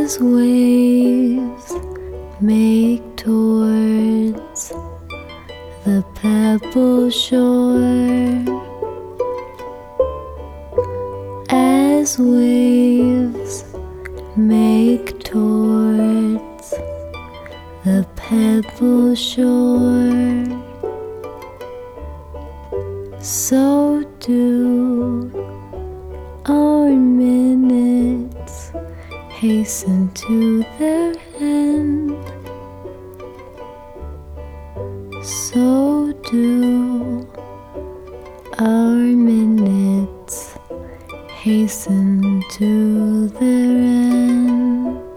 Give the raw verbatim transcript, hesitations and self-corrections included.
as waves make towards the pebble shore, as waves make towards the pebble shore, so do our minutes hasten to their end. So do our minutes hasten to their end.